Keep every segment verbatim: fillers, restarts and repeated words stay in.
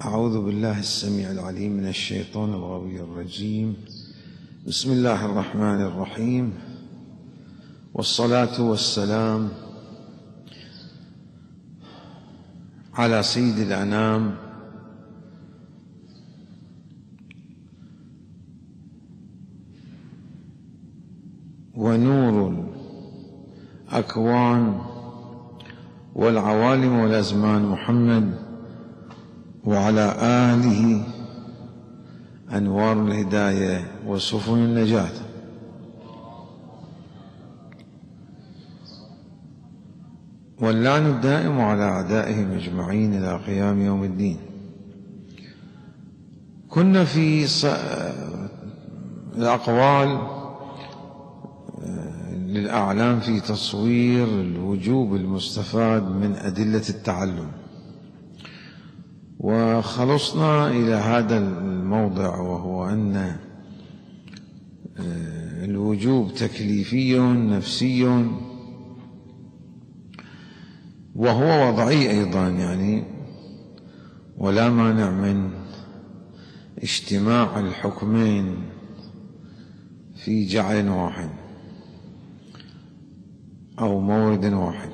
أعوذ بالله السميع العليم من الشيطان الغوي الرجيم. بسم الله الرحمن الرحيم، والصلاة والسلام على سيد الأنام ونور الأكوان والعوالم والأزمان محمد، وعلى آله أنوار الهداية وسفن النجاة. واللعن الدائم على أعدائهم أجمعين إلى قيام يوم الدين. كنا في الأقوال للأعلام في تصوير الوجوب المستفاد من أدلة التعلم، وخلصنا إلى هذا الموضع، وهو أن الوجوب تكليفي نفسي وهو وضعي أيضا، يعني ولا مانع من اجتماع الحكمين في جعل واحد أو مورد واحد.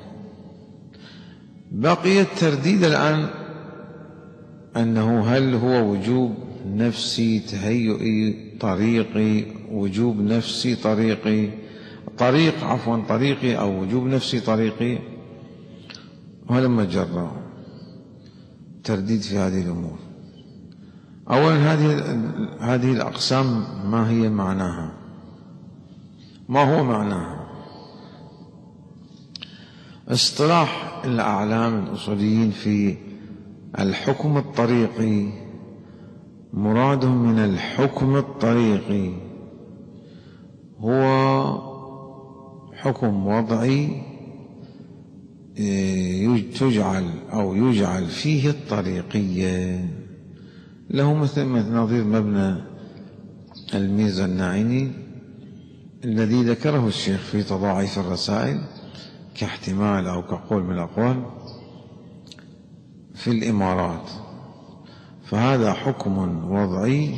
بقي الترديد الآن أنه هل هو وجوب نفسي تهيئي طريقي، وجوب نفسي طريقي طريق عفوا طريقي أو وجوب نفسي طريقي. ولما جرى ترديد في هذه الأمور، أولا هذه هذه الأقسام ما هي معناها؟ ما هو معناها؟ اصطلاح الأعلام الأصوليين في الحكم الطريقي، مرادهم من الحكم الطريقي هو حكم وضعي تجعل أو يجعل فيه الطريقية، له مثل نظير مبنى الميزة الناعيني الذي ذكره الشيخ في تضاعيف الرسائل كاحتمال أو كقول من الأقوال في الإمارات. فهذا حكم وضعي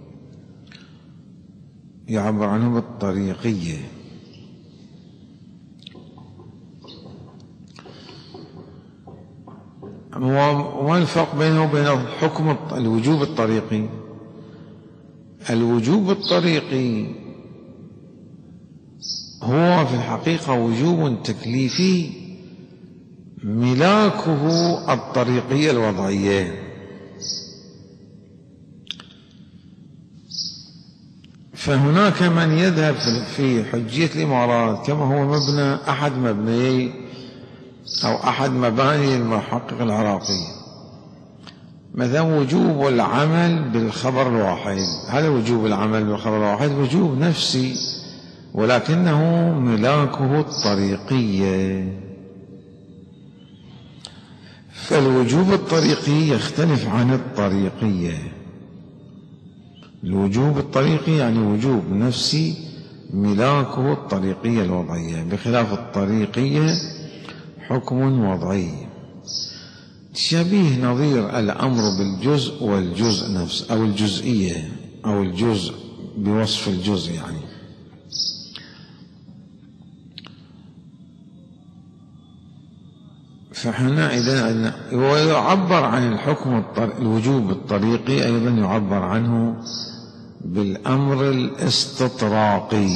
يعبر عنه بالطريقية. وما الفرق بينه وبين الحكم الوجوب الطريقي؟ الوجوب الطريقي هو في الحقيقة وجوب تكليفي ملاكه الطريقية الوضعية. فهناك من يذهب في حجية الإمارات كما هو مبنى أحد مبنيي أو أحد مباني المحقق العراقي، مثلا وجوب العمل بالخبر الواحد. هذا وجوب العمل بالخبر الواحد وجوب نفسي، ولكنه ملاكه الطريقية. فالوجوب الطريقي يختلف عن الطريقية. الوجوب الطريقي يعني وجوب نفسي ملاكه الطريقية الوضعية، بخلاف الطريقية حكم وضعي شبيه نظير الأمر بالجزء والجزء نفس أو الجزئية أو الجزء بوصف الجزء. يعني فهنا إذا ويعبر عن الحكم الوجوب الطريقي أيضا يعبر عنه بالأمر الاستطراقي،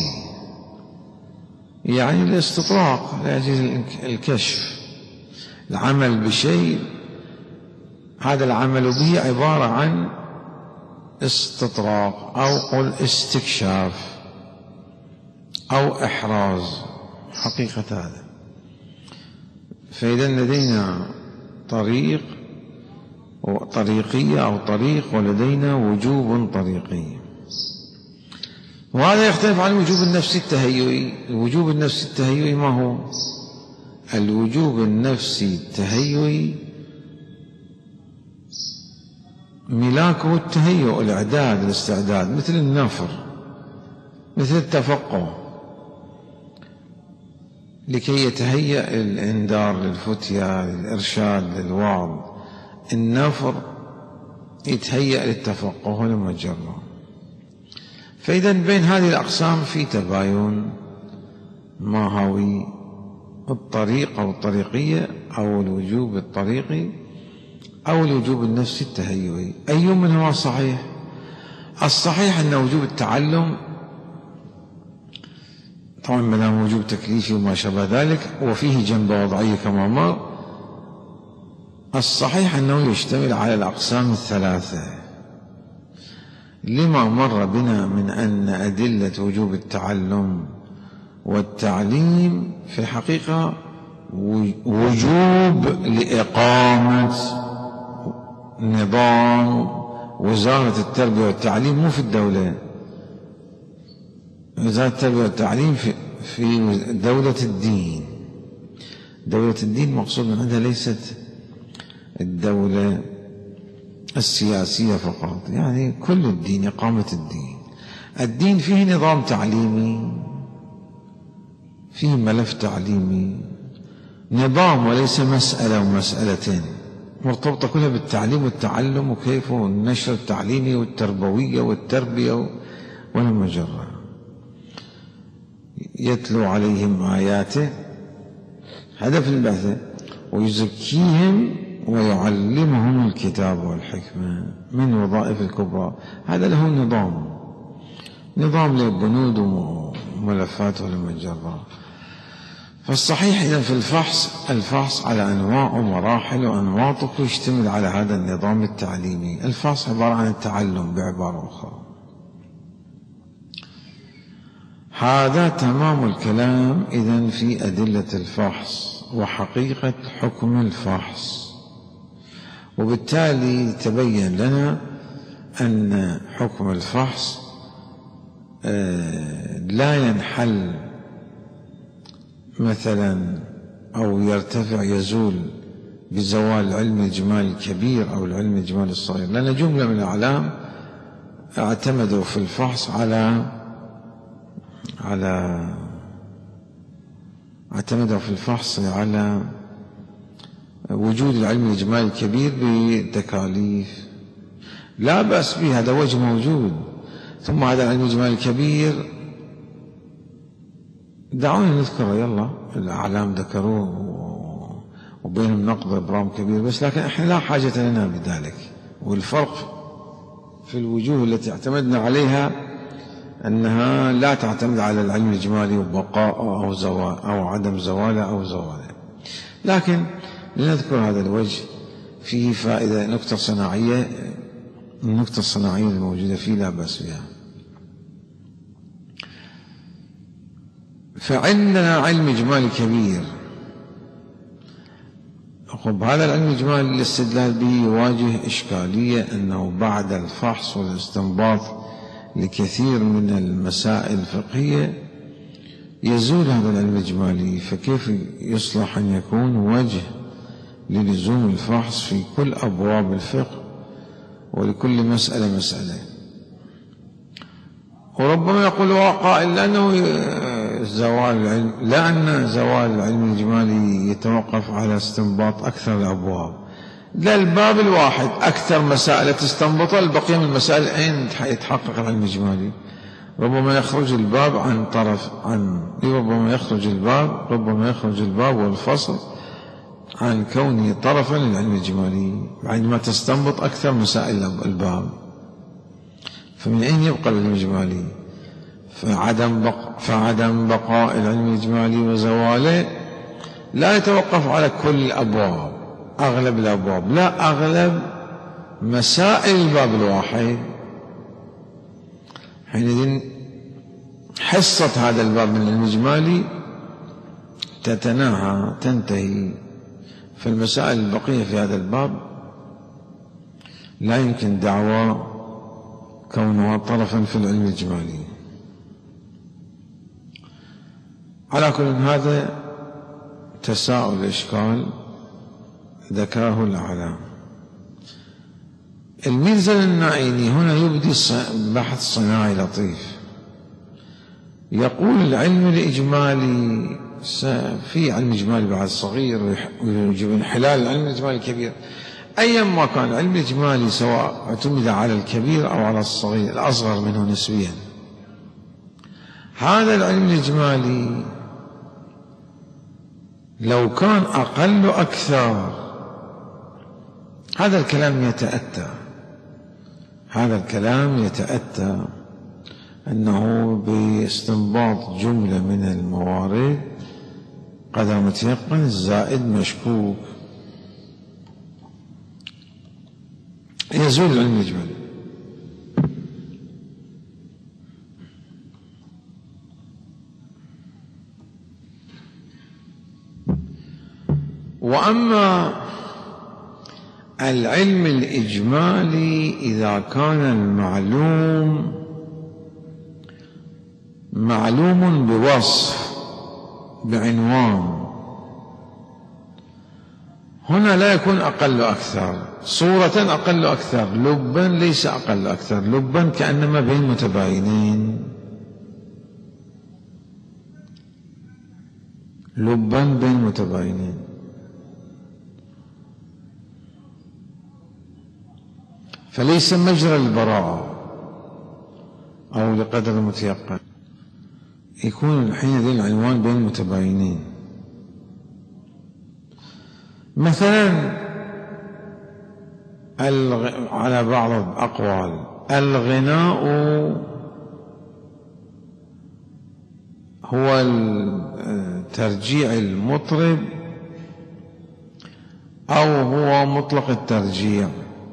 يعني الاستطراق لا يجوز الكشف، العمل بشيء هذا العمل به عبارة عن استطراق أو قل استكشاف أو إحراز حقيقة هذا. فإذا لدينا طريق طريقية أو طريق، ولدينا وجوب طريقي، وهذا يختلف عن الوجوب النفسي التهيئي. الوجوب النفسي التهيئي ما هو؟ الوجوب النفسي التهيئي ملاكه التهيؤ، الإعداد، الاستعداد، مثل النفر، مثل التفقه، لكي يتهيأ الإنذار للفتية، للإرشاد، للوعظ. النفر يتهيأ للتفقه والمجرة. فإذا بين هذه الأقسام في تباين، ما هو الطريق أو الطريقية أو الوجوب الطريقي أو الوجوب النفسي التهيئي. أي منهما صحيح؟ الصحيح أن وجوب التعلم طبعا ما دام وجوب تكليفي وما شابه ذلك وفيه جنبة وضعية كما مر، الصحيح أنه يشتمل على الأقسام الثلاثة لما مر بنا من أن أدلة وجوب التعلم والتعليم في الحقيقة وجوب لإقامة نظام وزارة التربية والتعليم، مو في الدولة. وزارة التربية والتعليم في, في دولة الدين. دولة الدين مقصود من عندها ليست الدولة السياسية فقط، يعني كل الدين، إقامة الدين. الدين فيه نظام تعليمي، فيه ملف تعليمي، نظام وليس مسألة ومسألتين، مرتبطة كلها بالتعليم والتعلم وكيف النشر التعليمي والتربوية والتربية والمجرة. يتلو عليهم آياته، هدف البعثة، ويزكيهم ويعلمهم الكتاب والحكمة من وظائف الكبرى. هذا له نظام، نظام للبنود وملفات والمجرة. فالصحيح إذا في الفحص، الفحص على أنواع ومراحل وأنواطه يشتمل على هذا النظام التعليمي. الفحص عبارة عن التعلم بعبارة أخرى. هذا تمام الكلام إذن في أدلة الفحص وحقيقة حكم الفحص. وبالتالي تبين لنا أن حكم الفحص لا ينحل مثلا أو يرتفع يزول بزوال العلم الإجمالي الكبير أو العلم الإجمالي الصغير، لأن جملة من الأعلام اعتمدوا في الفحص على على اعتمدوا في الفحص على وجود العلم الإجمالي الكبير بتكاليف، لا بأس به، هذا وجه موجود. ثم هذا العلم الإجمالي الكبير دعونا نذكره، يلا الأعلام ذكروه وبينهم نقض إبرام كبير، بس لكن احنا لا حاجة لنا بذلك. والفرق في الوجوه التي اعتمدنا عليها أنها لا تعتمد على العلم الإجمالي وبقاء أو زوال أو عدم زواله أو زواله. لكن لنذكر هذا الوجه فيه فائدة، نقطة صناعية، النقطة الصناعية الموجودة فيه لا بأس بها. فعندنا علم إجمالي كبير، هذا العلم الإجمالي الاستدلال به يواجه إشكالية أنه بعد الفحص والاستنباط لكثير من المسائل الفقهية يزول هذا العلم الإجمالي، فكيف يصلح أن يكون وجه للزوم الفحص في كل أبواب الفقه ولكل مسألة مسألة؟ وربما يقول قائل لأنه زوال العلم، لا أن زوال العلم الإجمالي يتوقف على استنباط أكثر الأبواب، لا، الباب الواحد أكثر مسائل تستنبطها، البقية من المسائل أين يتحقق العلم الإجمالي؟ ربما يخرج الباب عن طرف عن ربما يخرج الباب ربما يخرج الباب والفصل عن كونه طرفا للعلم الإجمالي عندما تستنبط أكثر مسائل الباب. فمن أين يبقى العلم الإجمالي؟ فعدم بق... فعدم بقاء العلم الإجمالي وزواله لا يتوقف على كل الأبواب، أغلب الأبواب، لا، أغلب مسائل الباب الواحد. حينئذ حصة هذا الباب من العلم الإجمالي تتناهى، تنتهي، فالمسائل البقية في هذا الباب لا يمكن دعوى كونها طرفا في العلم الإجمالي. على كل هذا تساؤل إشكال ذكره الأعلام. المنزل النائني هنا يبدي بحث صناعي لطيف، يقول العلم الإجمالي في علم إجمالي بعد صغير ويجب انحلال العلم الإجمالي الكبير. أيا ما كان العلم الإجمالي سواء اعتمد على الكبير أو على الصغير الأصغر منه نسبيا، هذا العلم الإجمالي لو كان أقل أكثر، هذا الكلام يتأتى هذا الكلام يتأتى أنه باستنباط جملة من الموارد قدر متيقن زائد مشكوك يزول العلم الإجمالي. وأما العلم الإجمالي إذا كان المعلوم معلوم بوصف بعنوان، هنا لا يكون أقل أكثر، صورة أقل أكثر، لبا ليس أقل أكثر، لبا كأنما بين متباينين، لبا بين متباينين. فليس مجرى البراءة أو لقدر متيقن، يكون حينئذ العنوان بين متباينين. مثلا على بعض الأقوال الغناء هو ترجيع المطرب أو هو مطلق الترجيع،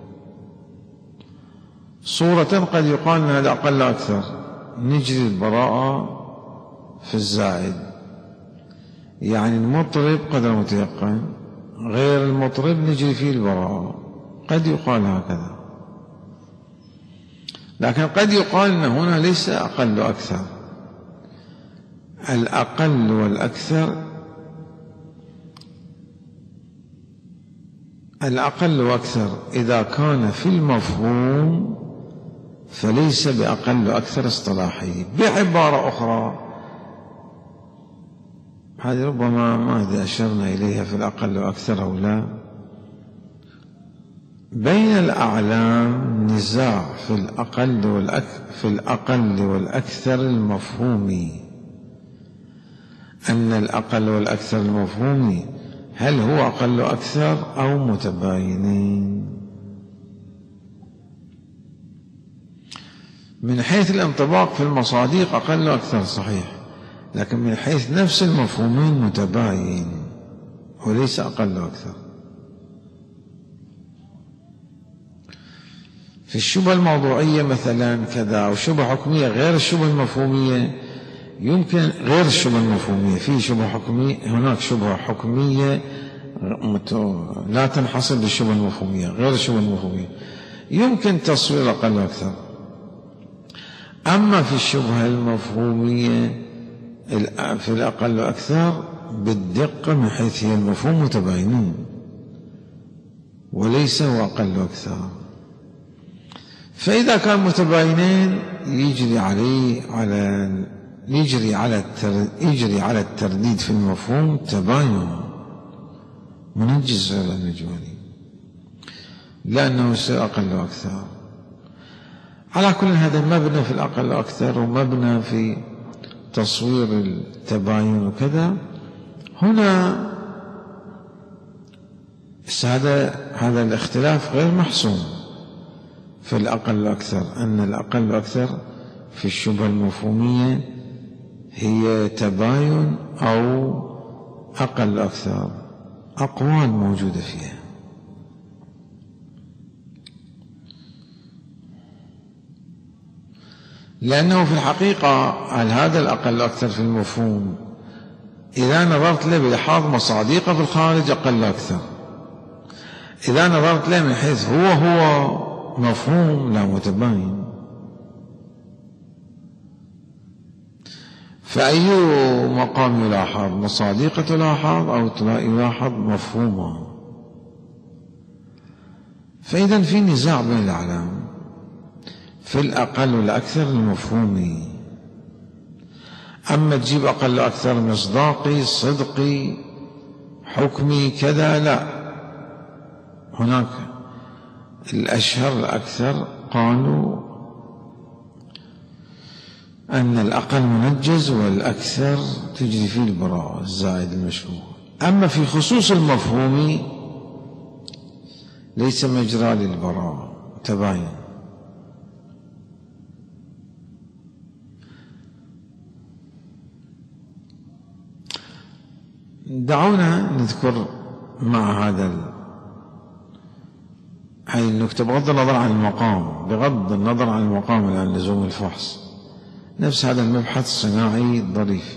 صورة قد يقال أن هذا أقل أكثر، نجري البراءة في الزائد، يعني المطرب قدر متيقن، غير المطرب نجري فيه البراءة، قد يقال هكذا. لكن قد يقال أن هنا ليس أقل أكثر، الأقل والأكثر، الأقل وأكثر إذا كان في المفهوم فليس بأقل أكثر اصطلاحي. بعبارة أخرى، هذه ربما ما أدري أشرنا إليها في الأقل وأكثر أو لا، بين الأعلام نزاع في الأقل والأكثر في الأقل والأكثر المفهومي، أن الأقل والأكثر المفهومي هل هو أقل أكثر أو متباينين. من حيث الانطباق في المصادق أقل أكثر صحيح، لكن من حيث نفس المفهومين متباين وليس أقل أكثر. في الشبهة الموضوعية مثلا كذا، أو شبهة حكمية غير الشبهة المفهومية، يمكن غير الشبهة المفهومية، في شبهة حكمية، هناك شبهة حكمية لا تنحصر بالشبهة المفهومية، غير الشبهة المفهومية يمكن تصوير أقل أكثر. أما في الشبهة المفهومية في الأقل أكثر بالدقة من حيث هي المفهوم متباينون وليس هو أقل أكثر. فإذا كان متباينين يجري عليه على يجري على التر... يجري على الترديد في المفهوم تباين منجز على المجمالي، لأنه يصير أقل أكثر. على كل هذا مبنى في الأقل أكثر ومبنى في تصوير التباين وكذا. هنا هذا هذا الاختلاف غير محسوم في الأقل أكثر، أن الأقل أكثر في الشبهة المفهومية هي تباين أو أقل أكثر، أقوال موجودة فيها. لأنه في الحقيقة هل هذا الأقل أكثر في المفهوم إذا نظرت له بلحاظ مصادقه في الخارج أقل أكثر، إذا نظرت له من حيث هو هو مفهوم لا متباين. فأي مقام يلاحظ، مصادقة تلاحظ أو يلاحظ مفهومه؟ فإذا في نزاع بين الأعلام في الأقل والأكثر المفهومي. أما تجيب أقل أكثر مصداقي صدقي حكمي كذا، لا، هناك الأشهر الأكثر قالوا أن الأقل منجز والأكثر تجري فيه البراءة الزائد المشبوه. أما في خصوص المفهوم ليس مجرى للبراءة تباين. دعونا نذكر مع هذا هاي النكتة بغض النظر عن المقام بغض النظر عن المقام الآن لزوم الفحص، نفس هذا المبحث الصناعي الظريف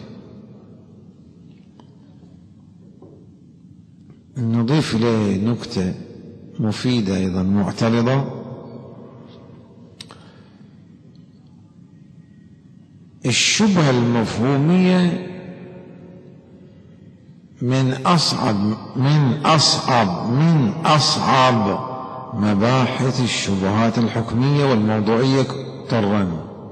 نضيف إليه نكتة مفيدة أيضا معترضة. الشبهة المفهومية من أصعب من أصعب من أصعب مباحث الشبهات الحكمية والموضوعية طرا.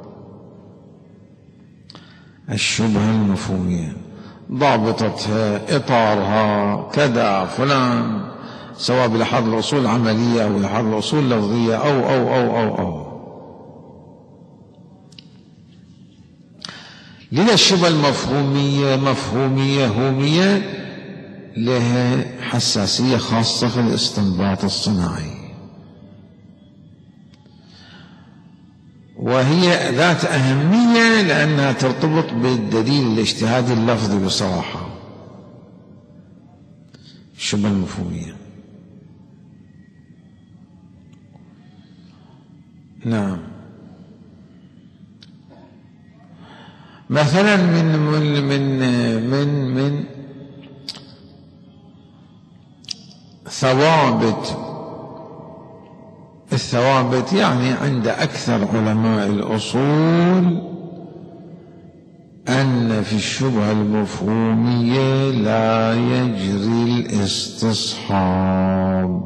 الشبهة المفهومية ضابطتها إطارها كذا فلان، سواء بلحاظ الأصول العملية أو بلحاظ الأصول اللفظية أو أو أو أو أو لذا الشبهة المفهومية مفهومية هومية لها حساسية خاصة في الاستنباط الصناعي، وهي ذات أهمية لأنها ترتبط بالدليل الاجتهادي اللفظي بصراحة. الشبهة المفهومية نعم مثلا من من من من, من ثوابت الثوابت يعني عند أكثر علماء الأصول أن في الشبهة المفهومية لا يجري الاستصحاب،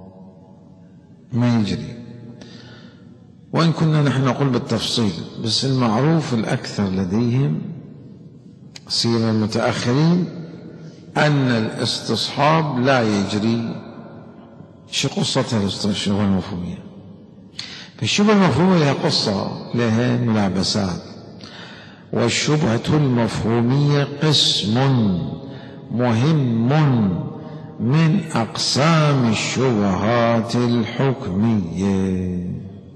ما يجري، وإن كنا نحن نقول بالتفصيل، بس المعروف الأكثر لديهم سيما المتأخرين أن الاستصحاب لا يجري. شو قصتها الشبهة المفهومية؟ فالشبهة المفهومية لها قصة، لها ملابسات. والشبهة المفهومية قسم مهم من أقسام الشبهات الحكمية،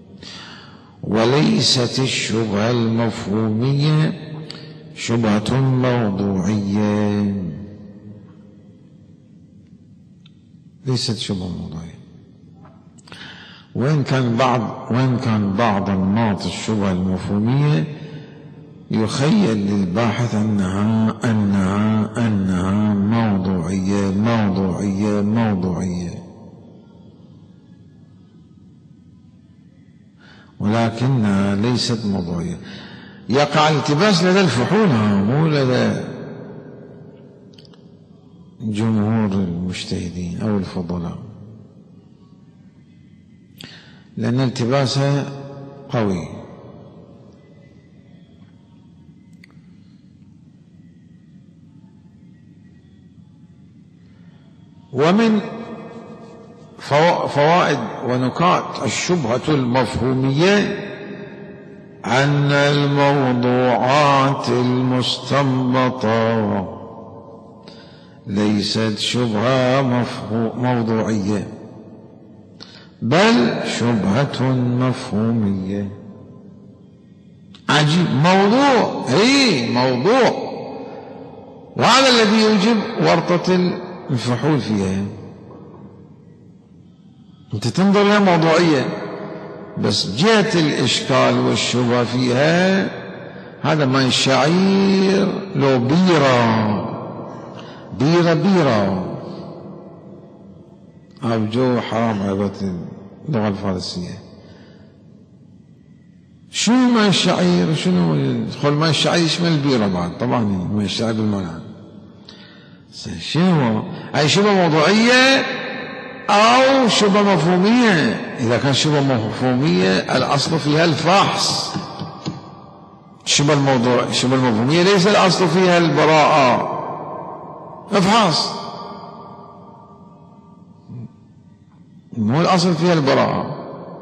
وليست الشبهة المفهومية شبهة موضوعية، ليست شبهة موضوعية. وإن كان بعض وإن كان بعض أنماط الشبهة المفهومية يخيل للباحث أنها أنها أنها موضوعية موضوعية موضوعية، ولكنها ليست موضوعية. يقع الالتباس لدى الفحول مو لدى جمهور المجتهدين أو الفضلاء، لأن التباسها قوي. ومن فوائد ونكات الشبهة المفهومية أن الموضوعات المستنبطة ليست شبهة موضوعية بل شبهة مفهومية. عجيب، موضوع اي موضوع، وهذا الذي يوجب ورطة الفحول فيها. انت تنظر لها موضوعية، بس جهة الإشكال والشبهة فيها هذا ما الشعير لو بيرة بيرة بيرة أو جو حرام عبارة اللغة الفارسية. شنو ما الشعير؟ شنو يدخل ما الشعير يشمل البيرة بعد؟ طبعا ما الشعير بالمعنى. شنو أي شبهة موضوعية أو شبهة مفهومية؟ إذا كان شبهة مفهومية الأصل فيها الفحص. شبهة الموضوع شبهة المفهومية ليس الأصل فيها البراءة، افحص. مو الأصل فيها البراءة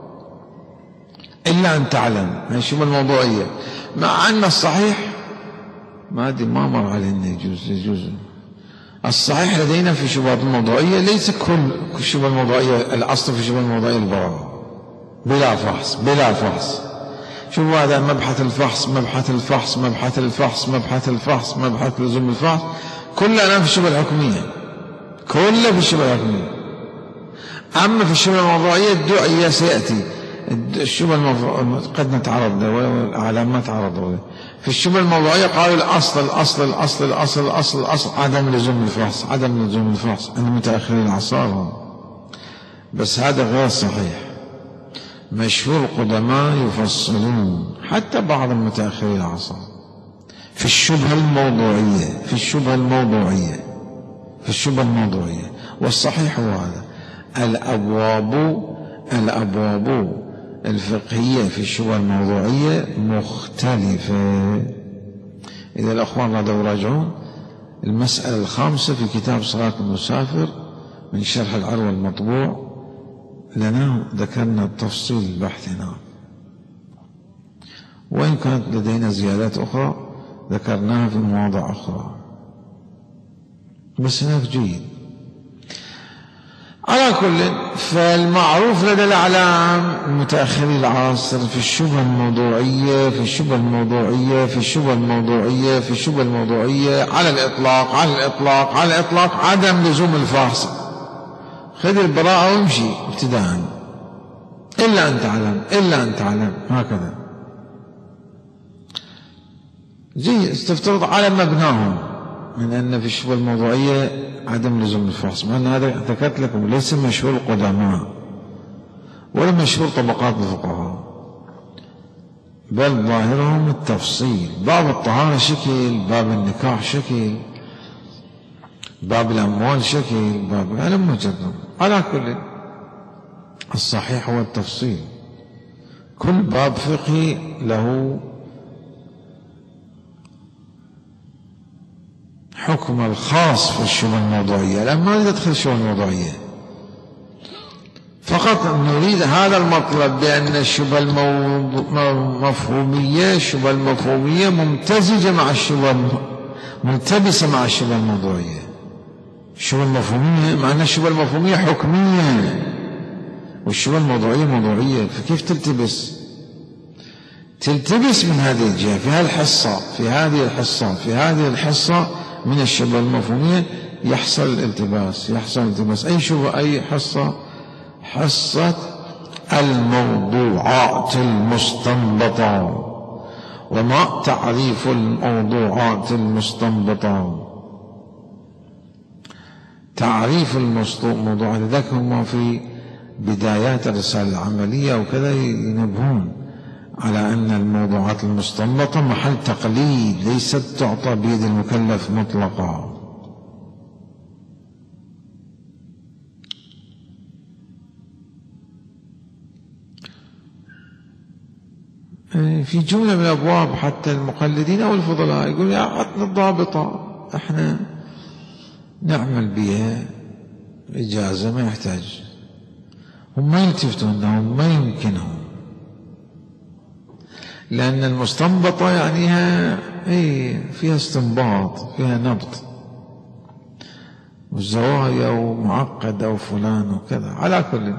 إلا أن تعلم. هاي الشبهة الموضوعية، مع أن الصحيح ما أدري ما مر علينا يجوز يجوز الصحيح لدينا في الشبهات الموضوعية ليس كل الشبهة الموضوعية الأصل في الشبهة الموضوعية البراءة بلا فحص بلا فحص. شوفوا هذا مبحث الفحص مبحث الفحص مبحث الفحص مبحث الفحص مبحث لزوم الفحص كلها في الشبهة الحكمية، كلها في الشبهة الحكمية. أما في الشبهة الموضوعية الدعية سيأتي الشبهة الموضوعية قد نتعرض له والأعلام ما تعرضوا له. في الشبهة الموضوعية قالوا الأصل الأصل الأصل الأصل الأصل الأصل عدم لزوم الفحص عدم لزوم الفحص عند متأخرين العصر، بس هذا غير صحيح. مشهور القدماء يفصلون حتى بعض المتأخرين العصر في الشبهة الموضوعية في الشبهة الموضوعية في الشبهة الموضوعية والصحيح هو هذا. الأبواب الأبواب الفقهية في الشبهة الموضوعية مختلفة. إذا الأخوان رادوا يراجعون المسألة الخامسة في كتاب صلاة المسافر من شرح العروة المطبوع لنا ذكرنا التفصيل البحث هنا، وإن كانت لدينا زيادات أخرى ذكرناها في مواضع أخرى، بس هناك جيد. على كل، فالمعروف لدى الأعلام متأخري العصر في الشبهة الموضوعية في الشبهة الموضوعية في الشبهة الموضوعية في الشبهة الموضوعية على الإطلاق على الإطلاق على الإطلاق عدم لزوم الفحص. خذ البراءة وامشي ابتداء إلا أن تعلم إلا أن تعلم هكذا. زي استفترض على مبناهم من أن في الشبهة الموضوعية عدم لزوم الفحص، مع أن هذا ذكرت لكم ليس مشهور القدماء ولا مشهور طبقات الفقهاء، بل ظاهرهم التفصيل. باب الطهارة شكل، باب النكاح شكل، باب الأموال شكل، باب العلم مجرد. على كل، الصحيح هو التفصيل. كل باب فقهي له حكم الخاص في الشبهة الموضوعية. الآن ما ندخل الشبهة الموضوعية، فقط نريد هذا المطلب بأن الشبهة المفهومية الشبهة المفهومية ممتزجة مع الشبهة ملتبسة مع الشبهة الموضوعية. الشبهة المفهومية مع أن الشبهة المفهومية حكمية والشبهة الموضوعية موضوعية، فكيف تلتبس؟ تلتبس من هذه الجهة في هذه الحصة في هذه الحصة في هذه الحصة من الشبهة المفهومية يحصل الالتباس يحصل الالتباس. أي شبهة؟ أي حصة؟ حصة الموضوعات المستنبطة. وما تعريف الموضوعات المستنبطة؟ تعريف الموضوعات ذاك هم في بدايات الرسالة العملية وكذا ينبهون على أن الموضوعات المستنبطة محل تقليد، ليست تعطى بيد المكلف مطلقا. في جملة من الأبواب حتى المقلدين أو الفضلاء يقول يا عطنا الضابطة احنا نعمل بها إجازة ما يحتاج. هم ما يلتفتون أنهم ما يمكنهم، لأن المستنبطة يعنيها ايه فيها استنباط فيها نبط والزوايا ومعقدة وفلان وكذا. على كل،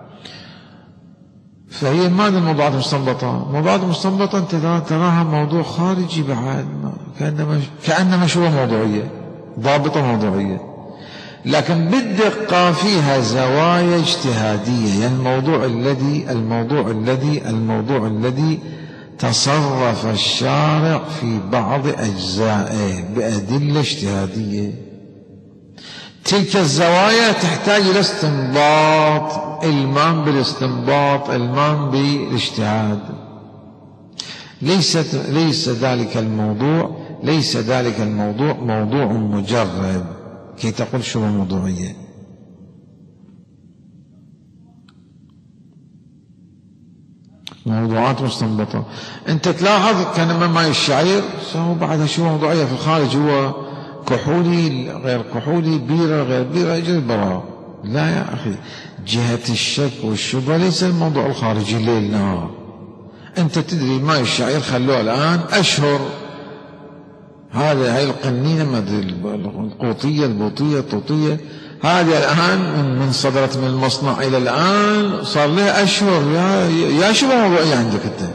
فهي ماذا الموضوعات المستنبطة؟ الموضوعات المستنبطة أنت تراها موضوع خارجي بعد كأنما كأنما شبهة موضوعية ضابطة موضوعية، لكن بالدقة فيها زوايا اجتهادية. يعني الموضوع الذي الموضوع الذي الموضوع الذي تصرف الشارع في بعض أجزائه بأدلة اجتهادية، تلك الزوايا تحتاج إلى استنباط، إلمام بالاستنباط، إلمام بالاجتهاد. ليست ليس ذلك الموضوع ليس ذلك الموضوع موضوع مجرد كي تقول شبهة موضوعية. موضوعات مستنبطة. أنت تلاحظ كان ماء الشعير هو بعدها شبهة موضوعية في الخارج، هو كحولي غير كحولي، بيرة غير بيرة، يجري البراء لا يا أخي، جهة الشك والشبهة ليس الموضوع الخارجي ليل نهار. أنت تدري ماء الشعير خلوه الآن أشهر، هذا هاي القنينة ما أدري القوطية البوطية الطوطية هذه الآن من صدرت من المصنع إلى الآن صار لها أشهر. يا يا شو موضوعي عندك أنت؟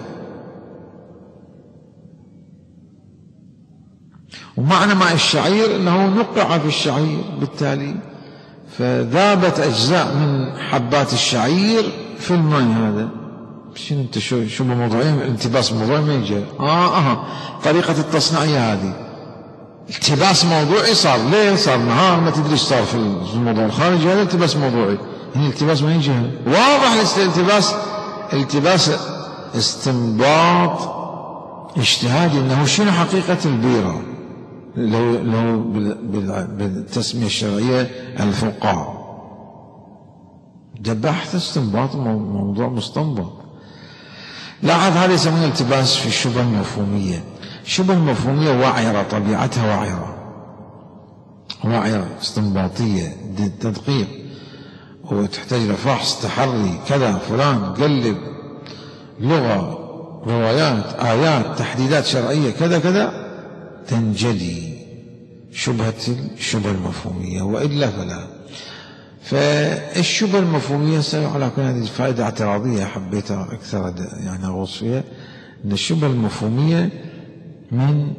ومعنى ماء الشعير أنه نقع في الشعير، بالتالي فذابت أجزاء من حبات الشعير في الماء هذا. شنو أنت شو شو موضوعي؟ التباس موضوعي ما يجي. آه آه طريقة التصنيعية هذه التباس موضوعي صار. ليه صار نهار ما تدري ايش صار في الموضوع الخارجي، هذا التباس موضوعي. هنا التباس ما يجي واضح. الالتباس التباس استنباط اجتهادي انه شنو حقيقة البيرة لو لو بالتسمية الشرعية الفقاع. ده بحث استنباط، موضوع مستنبط. لاحظ هذا يسمونه التباس في الشبهة المفهومية. الشبهة المفهومية وعرة، طبيعتها وعرة وعرة استنباطية تدقيق، وتحتاج لفحص تحري كذا فلان قلب لغة روايات آيات تحديدات شرعية كذا كذا تنجلي شبهة الشبهة المفهومية، وإلا فلا. فالشبهة المفهومية على كل هذه فائدة اعتراضية حبيت أكثر يعني أغوص فيها، أن الشبهة المفهومية من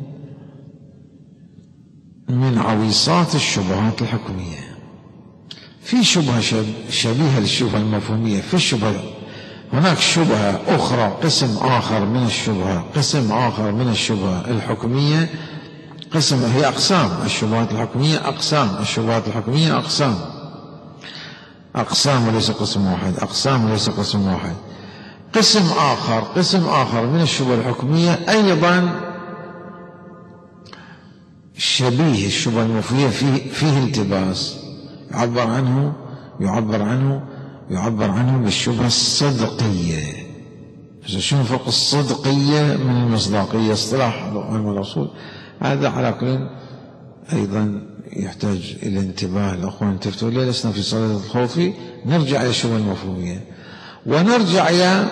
من عويصات الشبهات الحكمية. في شبهة شبيهة للشبهة المفهومية في الشبهة، هناك شبهة أخرى قسم آخر من الشبهة قسم آخر من الشبهة الحكمية، قسم هي أقسام الشبهات الحكمية، أقسام الشبهات الحكمية أقسام أقسام وليس قسم واحد، أقسام وليس قسم واحد. قسم آخر قسم آخر من الشبهة الحكمية أيضا شبيه الشبهة المفهومية، فيه, فيه التباس، يعبر عنه يعبر عنه يعبر عنه بالشبهة الصدقية. شنو فرق الصدقية من المصداقية؟ اصطلاح علم الأصول هذا على كل أيضا يحتاج إلى انتباه. الأخوان انتبهوا ليه لسنا في صلاة الخوف. نرجع إلى الشبهة المفهومية ونرجع إلى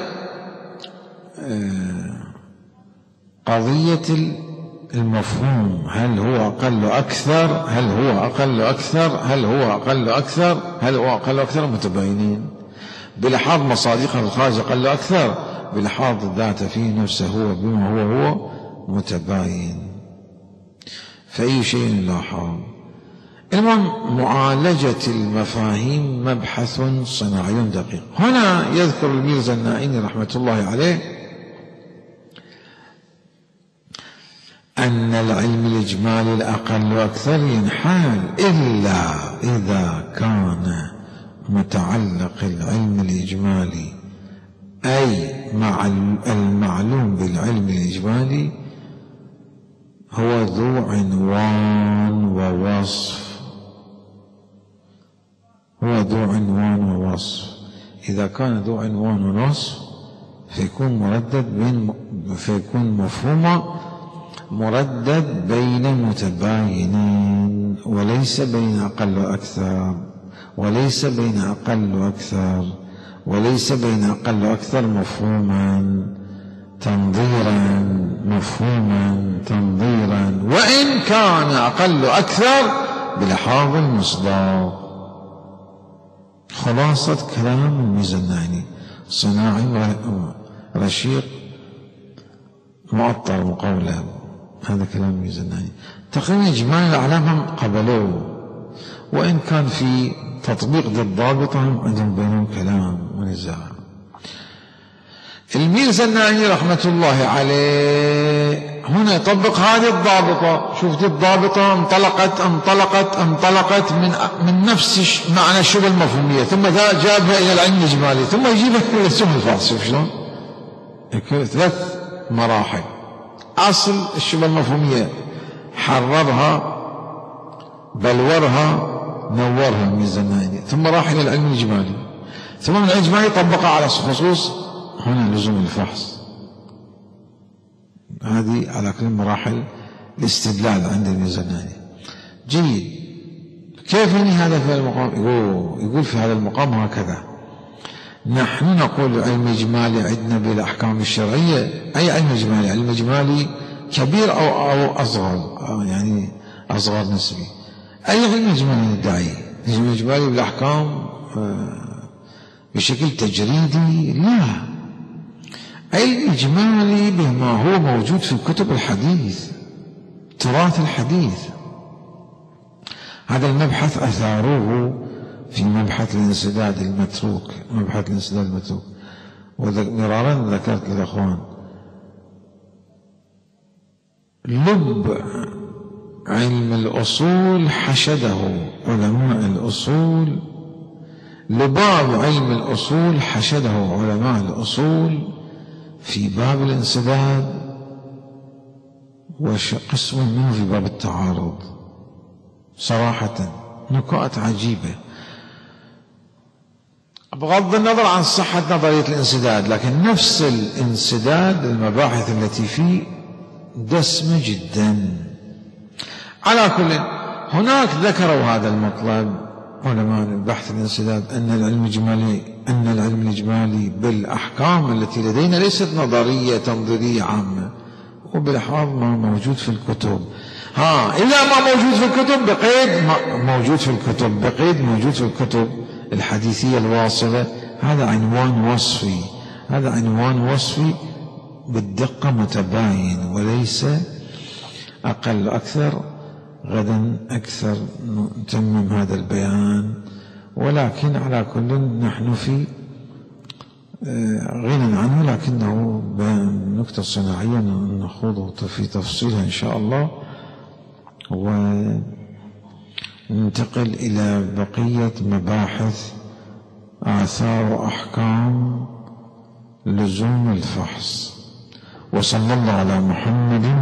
قضية المفهوم. هل هو أقل أكثر؟ هل هو أقل أكثر؟ هل هو أقل أكثر؟ هل هو أقل أكثر؟ متباينين بلحاظ مصادقه الخارج أقل أكثر، بلحاظ الذات فيه نفسه هو بما هو هو متباين. فأي شيء نلاحظ. المهم معالجة المفاهيم مبحث صناعي دقيق. هنا يذكر الميرزا النائيني رحمة الله عليه أن العلم الإجمالي الأقل وأكثر ينحال إلا إذا كان متعلق العلم الإجمالي أي مع المعلوم بالعلم الإجمالي هو ذو عنوان ووصف، هو ذو عنوان ووصف. إذا كان ذو عنوان ووصف فيكون مردد بين فيكون مفهومه مردد بين متباينين، وليس بين أقل وأكثر، وليس بين أقل وأكثر، وليس بين أقل وأكثر مفهوما تنظيرا، مفهوما تنظيرا، وإن كان أقل أكثر بلحاظ المصداق. خلاصة كلام الميرزا النائيني صناعي رشيق معطر مقولة. هذا كلام الميرزا النائيني. تقريبا إجمالي الأعلام قبلوه، وإن كان في تطبيق ضابطهم عندهم بينهم كلام ونزاع. الميرزا النائيني رحمة الله عليه هنا يطبق هذه الضابطة. شوف دي الضابطة انطلقت انطلقت انطلقت من من نفس معنى الشبهة المفهومية، ثم جابها إلى العلم الإجمالي، ثم يجيبها إلى السبل الفاصل. شوف شلون؟ ثلاث مراحل. أصل الشبهة المفهومية حررها بلورها نورها الميرزا النائيني، ثم راح إلى العلم الإجمالي، ثم من العلم الإجمالي طبقها على خصوص هنا لزوم الفحص. هذه على كل مراحل الاستدلال عند الميرزا النائيني. جيد. كيف يعني هذا في المقام؟ يقول, يقول في هذا المقام هكذا: نحن نقول العلم الإجمالي عندنا بالأحكام الشرعية. أي علم إجمالي؟ علم إجمالي كبير أو, أو أصغر، أو يعني أصغر نسبي. أي علم إجمالي ندعي؟ علم إجمالي بالأحكام بشكل تجريدي؟ لا، علم إجمالي بما هو موجود في كتب الحديث، تراث الحديث. هذا المبحث أثاروه في مبحث الانسداد المتروك، مبحث الانسداد المتروك، ومرارا ذكرت للأخوان لب علم الأصول حشده علماء الأصول، لباب علم الأصول حشده علماء الأصول في باب الانسداد، وقسم منه في باب التعارض. صراحة نكات عجيبة بغض النظر عن صحة نظرية الانسداد، لكن نفس الانسداد المباحث التي فيه دسمة جدا. على كل، هناك ذكروا هذا المطلب علماء البحث الانسداد، أن العلم الإجمالي أن العلم الإجمالي بالأحكام التي لدينا ليست نظرية تنظيرية عامة، وبالحاض ما موجود في الكتب. ها إذا ما موجود في الكتب بقيد موجود في الكتب بقيد موجود في الكتب الحديثية الواصلة. هذا عنوان وصفي، هذا عنوان وصفي بالدقة متباين، وليس أقل أكثر. غدا أكثر نتمم هذا البيان، ولكن على كل نحن في غنى عنه، لكنه نكتة صناعية نخوض في تفصيلها إن شاء الله، وننتقل إلى بقية مباحث آثار وأحكام لزوم الفحص. وصلى الله على محمد